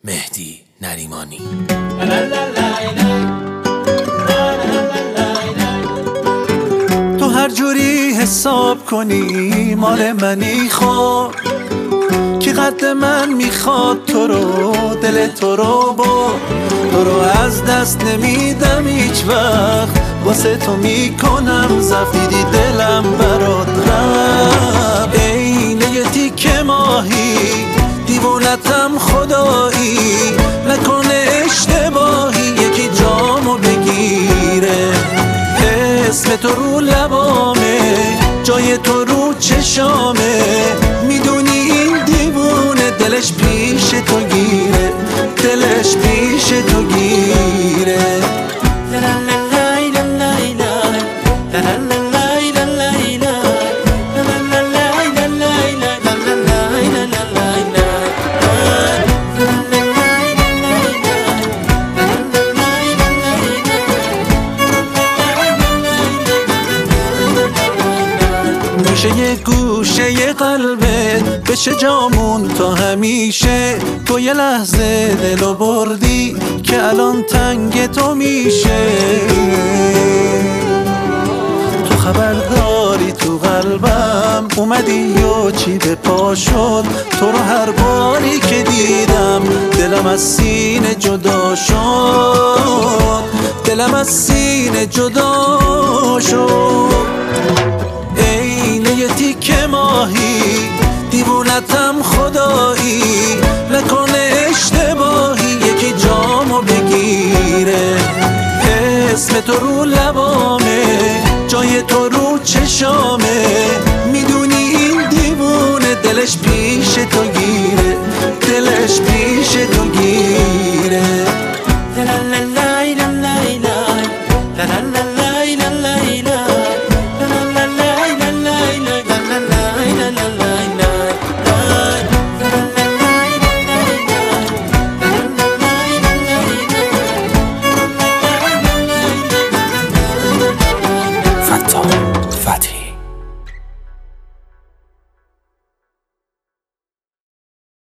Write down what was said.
مهدی نریمانی. تو هر جوری حساب کنی مال منی خب، کی قد من میخواد تو رو، دل تو رو تو رو از دست نمیدم هیچ وقت، واسه تو میکنم زفیدی دلم برات رفت. عینه یه تیکه ماهی دیوونتم خدایی، نکنه اشتباهی یکی جامو بگیره، اسم تو رو لبامه، جای تو رو چشامه، میدونی این دیوونه دلش پیش تو گیره، دلش پیش تو گیره. میشه یه گوشه یه قلبت بشه جامون تا همیشه، تو یه لحظه دلو بردی که الان تنگ تو میشه، تو خبرداری تو قلبم اومدی و چی به پا شد، تو رو هر باری که دیدم دلم از سینه جدا شد، دلم از سینه جدا شد. یه تیکه ماهی دیوونتم خدایی، نکنه اشتباهی یکی جامو بگیره، اسم تو رو لبامه، جای تو رو چشامه، میدونی این دیوونه دلش پیش تو گیره، دلش پیش تو